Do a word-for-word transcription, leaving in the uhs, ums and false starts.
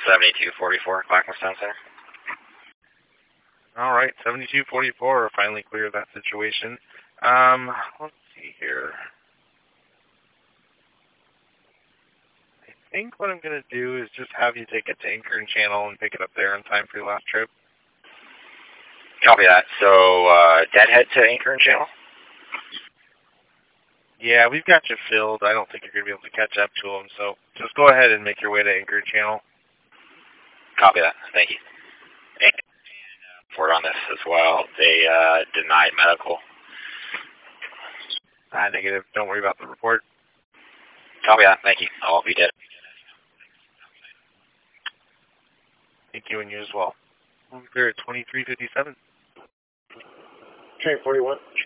seventy-two forty-four, Clackamas Town Center. All right, seventy-two forty-four finally cleared that situation. Um, let's see here. I think what I'm going to do is just have you take it to Anchor and Channel and pick it up there in time for your last trip. Copy that. So, uh, deadhead to Anchor and Channel? Yeah, we've got you filled. I don't think you're going to be able to catch up to them, so just go ahead and make your way to Anchor and Channel. Copy that. Thank you. And report on this as well. They uh, denied medical. Ah, negative. Don't worry about the report. Copy that. Thank you. I'll be dead. Thank you, and you as well. We're clear at twenty-three fifty-seven. Train forty-one.